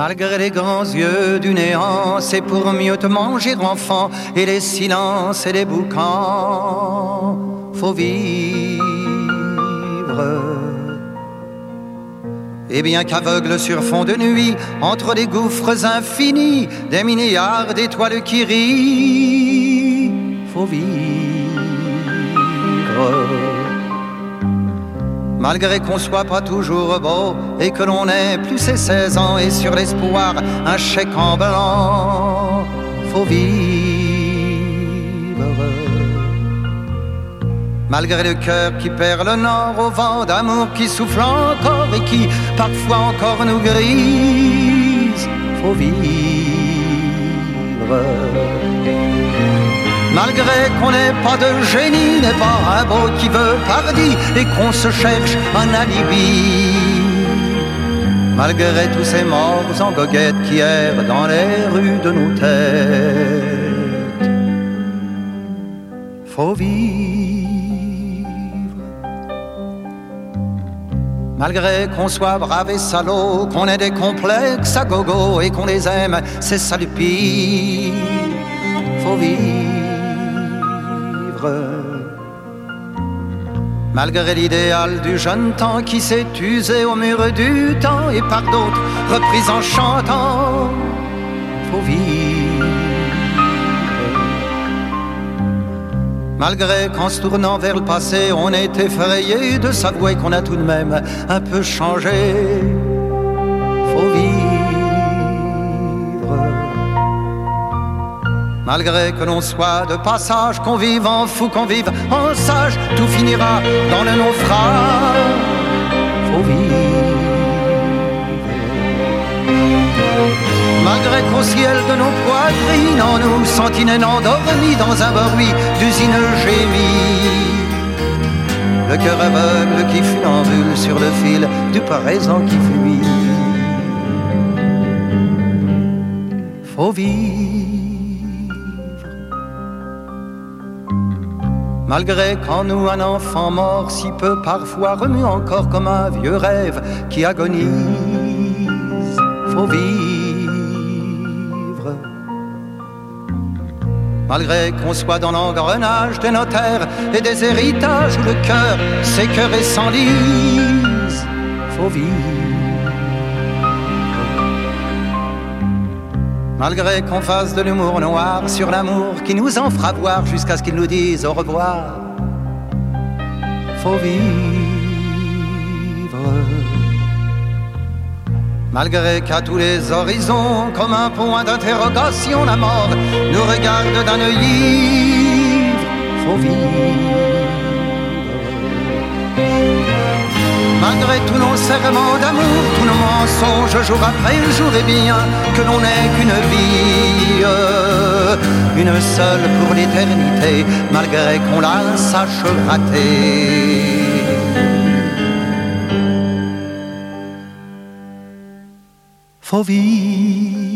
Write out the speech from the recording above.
Malgré les grands yeux du néant, c'est pour mieux te manger enfant. Et les silences et les boucans, faut vivre. Et bien qu'aveugle sur fond de nuit, entre les gouffres infinis, des milliards d'étoiles qui rient, faut vivre. Malgré qu'on soit pas toujours beau et que l'on ait plus ses 16 ans et sur l'espoir un chèque en blanc, faut vivre. Malgré le cœur qui perd le nord au vent d'amour qui souffle encore et qui parfois encore nous grise, faut vivre. Malgré qu'on n'ait pas de génie, n'est pas un beau qui veut pardi et qu'on se cherche un alibi. Malgré tous ces morts en goguette qui errent dans les rues de nos têtes, faut vivre. Malgré qu'on soit brave et salaud, qu'on ait des complexes à gogo et qu'on les aime, c'est ça le pire, faut vivre. Malgré l'idéal du jeune temps qui s'est usé au mur du temps et par d'autres repris en chantant, faut vivre. Malgré qu'en se tournant vers le passé, on est effrayé de s'avouer qu'on a tout de même un peu changé, faut vivre. Malgré que l'on soit de passage, qu'on vive en fou, qu'on vive en sage, tout finira dans le naufrage, faut vivre. Malgré qu'au ciel de nos poitrines, en nous sentinelles endormis dans un bruit d'usine gémie, le cœur aveugle qui funambule sur le fil du présent qui fuit, faut vivre. Malgré qu'en nous un enfant mort si peu parfois remue encore comme un vieux rêve qui agonise, faut vivre. Malgré qu'on soit dans l'engrenage des notaires et des héritages où le cœur s'écœure et s'enlise, faut vivre. Malgré qu'on fasse de l'humour noir sur l'amour qui nous en fera voir jusqu'à ce qu'ils nous disent au revoir, faut vivre. Malgré qu'à tous les horizons, comme un point d'interrogation, la mort nous regarde d'un œil ivre, faut vivre. Malgré tous nos serments d'amour, tous nos mensonges jour après jour, et bien que l'on n'ait qu'une vie, une seule pour l'éternité, malgré qu'on la sache rater. Faut vivre.